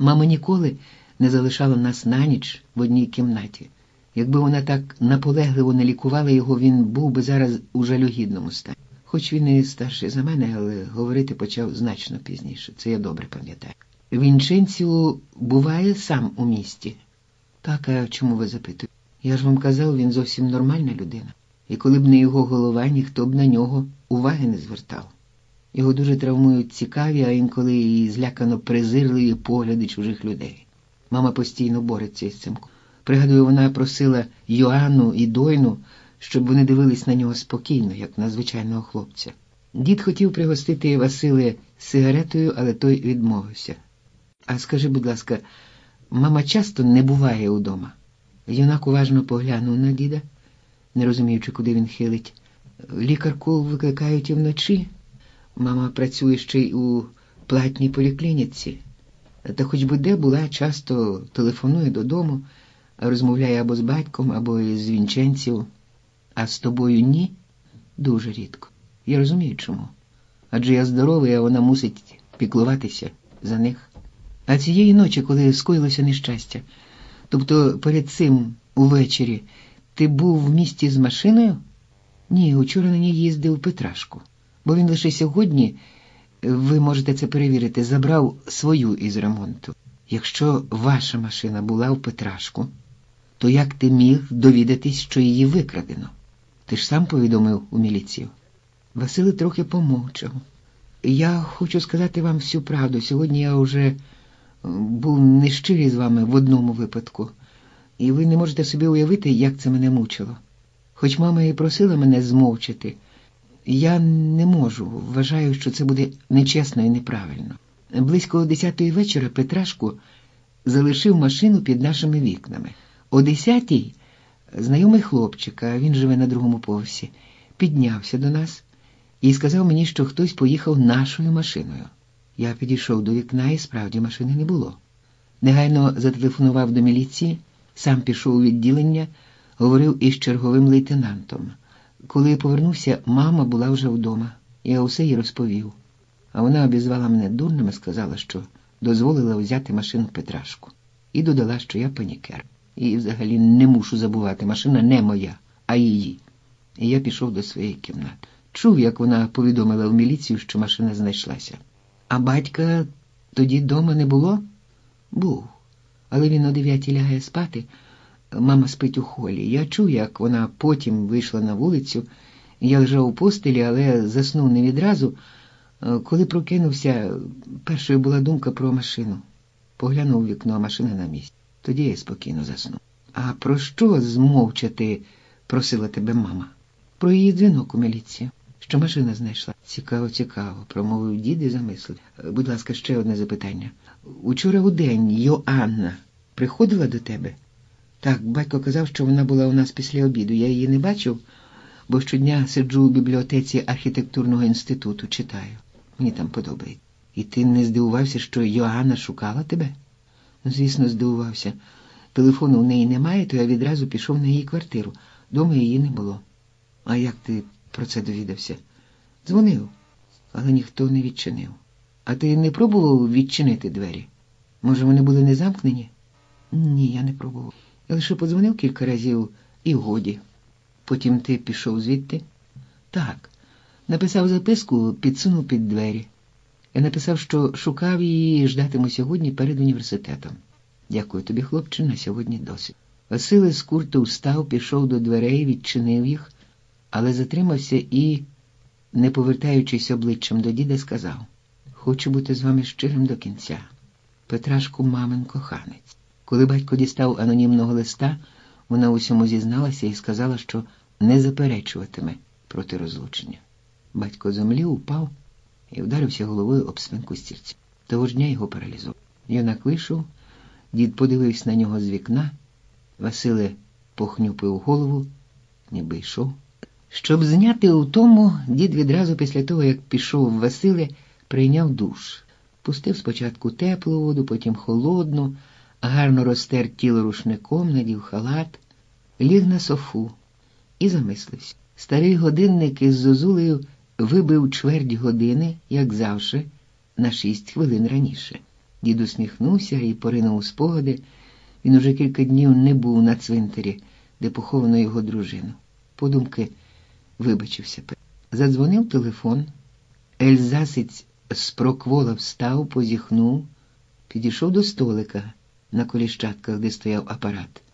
Мама ніколи не залишала нас на ніч в одній кімнаті. Якби вона так наполегливо не лікувала його, він був би зараз у жалюгідному стані. Хоч він і старший за мене, але говорити почав значно пізніше. Це я добре пам'ятаю. Вінченціо буває сам у місті? Так, а чому ви запитуєте? Я ж вам казав, він зовсім нормальна людина. І коли б не його голова, ніхто б на нього уваги не звертав. Його дуже травмують цікаві, а інколи і злякано презирливі погляди чужих людей. Мама постійно бореться із цим. Пригадую, вона просила Йоанну і Дойну, щоб вони дивились на нього спокійно, як на звичайного хлопця. Дід хотів пригостити Василя сигаретою, але той відмовився. А скажи, будь ласка, мама часто не буває удома? Юнак уважно поглянув на діда, не розуміючи, куди він хилить. Лікарку викликають і вночі. Мама працює ще й у платній поліклініці. Та хоч би де була, часто телефонує додому, розмовляє або з батьком, або із Вінченціо. А з тобою ні? Дуже рідко. Я розумію, чому. Адже я здоровий, а вона мусить піклуватися за них. А цієї ночі, коли скоїлося нещастя, тобто перед цим увечері, ти був в місті з машиною? Ні, учора на ній їздив Петрашку. Бо він лише сьогодні, ви можете це перевірити, забрав свою із ремонту. Якщо ваша машина була в Петрашку, то як ти міг довідатись, що її викрадено? Ти ж сам повідомив у міліцію. Василь трохи помовчав. Я хочу сказати вам всю правду. Сьогодні я вже був нещирий з вами в одному випадку. І ви не можете собі уявити, як це мене мучило. Хоч мама і просила мене змовчати, я не можу. Вважаю, що це буде нечесно і неправильно. Близько 10-ї вечора Петрашку залишив машину під нашими вікнами. О 10-й знайомий хлопчик, а він живе на другому поверсі, піднявся до нас і сказав мені, що хтось поїхав нашою машиною. Я підійшов до вікна, і справді машини не було. Негайно зателефонував до міліції, сам пішов у відділення, говорив із черговим лейтенантом. Коли повернувся, мама була вже вдома. Я усе їй розповів. А вона обізвала мене дурним і сказала, що дозволила взяти машину Петрашку. І додала, що я панікер. І взагалі не мушу забувати, машина не моя, а її. І я пішов до своєї кімнати. Чув, як вона повідомила в міліцію, що машина знайшлася. А батька тоді дома не було? Був. Але він о 9-й лягає спати. Мама спить у холі. Я чув, як вона потім вийшла на вулицю. Я лежав у постелі, але заснув не відразу. Коли прокинувся, першою була думка про машину. Поглянув у вікно, а машина на місці. Тоді я спокійно заснув. А про що змовчати просила тебе мама? Про її дзвінок у міліцію, що машина знайшла. Цікаво, цікаво, промовив дід і замислив. Будь ласка, ще одне запитання. Учора удень Йоанна приходила до тебе? Так, батько казав, що вона була у нас після обіду. Я її не бачив, бо щодня сиджу у бібліотеці архітектурного інституту, читаю. Мені там подобається. І ти не здивувався, що Йоанна шукала тебе? Звісно, здивувався. Телефону в неї немає, то я відразу пішов на її квартиру. Дома її не було. А як ти про це довідався? Дзвонив, але ніхто не відчинив. А ти не пробував відчинити двері? Може, вони були не замкнені? Ні, я не пробував. Я лише подзвонив кілька разів і годі. Потім ти пішов звідти? Так. Написав записку, підсунув під двері. Я написав, що шукав її і ждатиму сьогодні перед університетом. Дякую тобі, хлопче, на сьогодні досить. Василь з курту встав, пішов до дверей, відчинив їх, але затримався і, не повертаючись обличчям до діда, сказав: «Хочу бути з вами щирим до кінця. Петрашку мамин коханець». Коли батько дістав анонімного листа, вона усьому зізналася і сказала, що не заперечуватиме проти розлучення. Батько зомлів, упав і вдарився головою об спинку стільця. Того ж дня його паралізував. Юнак вийшов, дід подивився на нього з вікна, Василь похнюпив голову, ніби йшов. Щоб зняти утому, дід відразу після того, як пішов Василь, прийняв душ. Пустив спочатку теплу воду, потім холодну, гарно розтер тіло рушником, надів халат, ліг на софу і замислився. Старий годинник із зозулею вибив чверть години, як завжди, на 6 хвилин раніше. Дід усміхнувся і поринув у спогади. Він уже кілька днів не був на цвинтарі, де поховано його дружину. Подумки вибачився. Задзвонив телефон. Ельзасець з проквола встав, позіхнув, підійшов до столика на коліщатках, де стояв апарат.